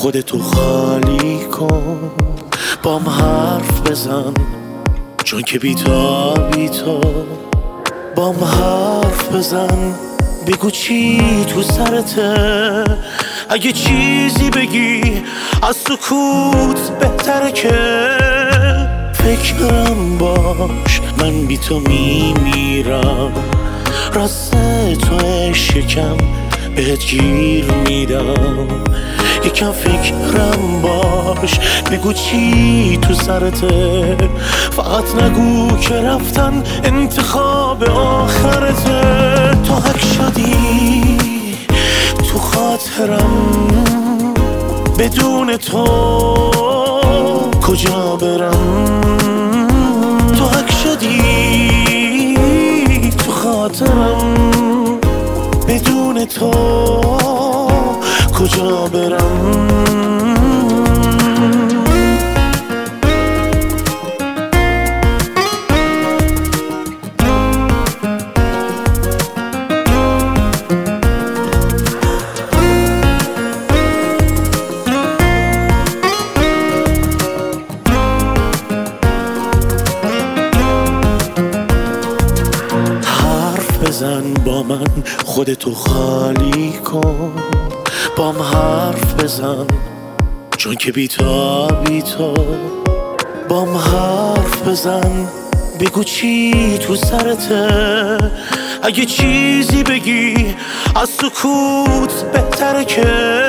خودتو خالی کن، بام حرف بزن، چون که بی تو بام حرف بزن. بگو چی تو سرته، اگه چیزی بگی از سکوت بهتره که فکرم باش. من بی تو میمیرم، راست تو شکم بهت گیر میدم. یکم فکرم باش، بگو چی تو سرته، فقط نگو که رفتن انتخاب آخرته. تو حک شدی تو خاطرم، بدون تو کجا برم. تو حک شدی تو خاطرم، بدون تو کجا برم. بزن با من، خودتو خالی کن، بام حرف بزن، چون که بی تو بام حرف بزن. بگو چی تو سرته، اگه چیزی بگی از سکوت بهتره که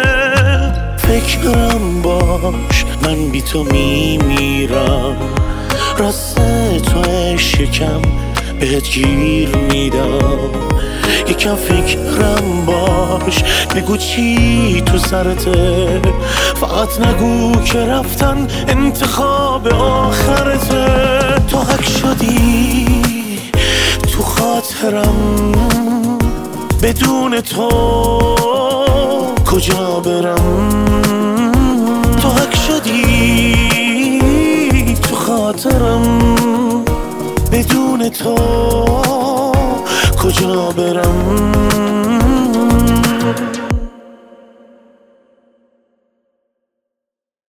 فکرم باش. من بی تو میمیرم، راست تو شکم بهت گیر میدم. یکم فکرم باش، بگو چی تو سرته، فقط نگو که رفتن انتخاب آخرته. تو حک شدی تو خاطرم، بدون تو کجا برم. تو حک شدی تو خاطرم، بدون تو کجا برم.